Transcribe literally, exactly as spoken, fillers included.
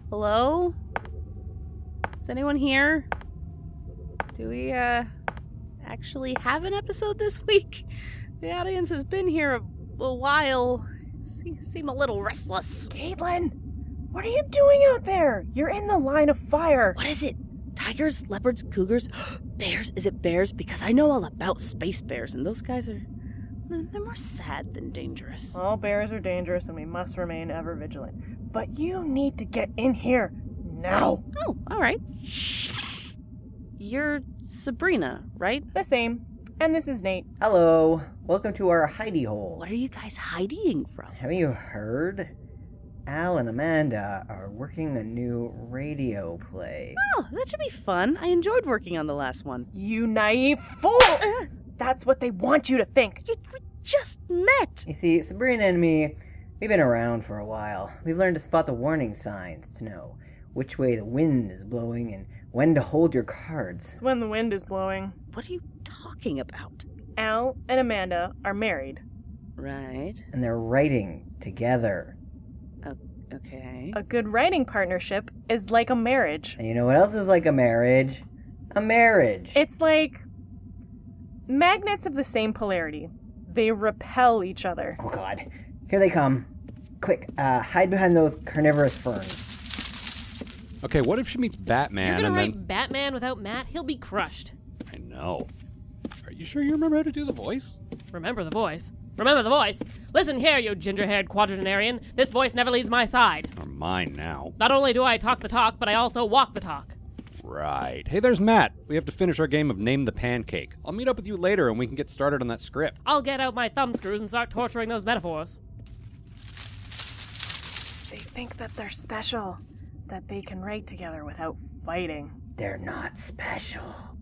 Hello? Is anyone here? Do we, uh, actually have an episode this week? The audience has been here a, a while. Se- seem a little restless. Caitlin, what are you doing out there? You're in the line of fire. What is it? Tigers, leopards, cougars, bears? Is it bears? Because I know all about space bears, and those guys are... they're more sad than dangerous. All bears are dangerous, and we must remain ever vigilant. But you need to get in here now. Oh, all right. You're Sabrina, right? The same. And this is Nate. Hello. Welcome to our hidey hole. What are you guys hiding from? Have you heard? Al and Amanda are working a new radio play. Oh, that should be fun. I enjoyed working on the last one. You naive fool! Uh, That's what they want you to think. you, we just met. You see, Sabrina and me, we've been around for a while. We've learned to spot the warning signs to know which way the wind is blowing and when to hold your cards. It's when the wind is blowing. What are you talking about? Al and Amanda are married. Right. And they're writing together. Okay. A good writing partnership is like a marriage. And you know what else is like a marriage? A marriage. It's like magnets of the same polarity. They repel each other. Oh god. Here they come. Quick, uh, hide behind those carnivorous ferns. Okay, what if she meets Batman You're gonna and write then... Batman without Matt? He'll be crushed. I know. Are you sure you remember how to do the voice? Remember the voice. Remember the voice. Listen here, you ginger-haired quadragenarian. This voice never leaves my side. Or mine now. Not only do I talk the talk, but I also walk the talk. Right. Hey, there's Matt. We have to finish our game of Name the Pancake. I'll meet up with you later and we can get started on that script. I'll get out my thumb screws and start torturing those metaphors. They think that they're special, that they can write together without fighting. They're not special.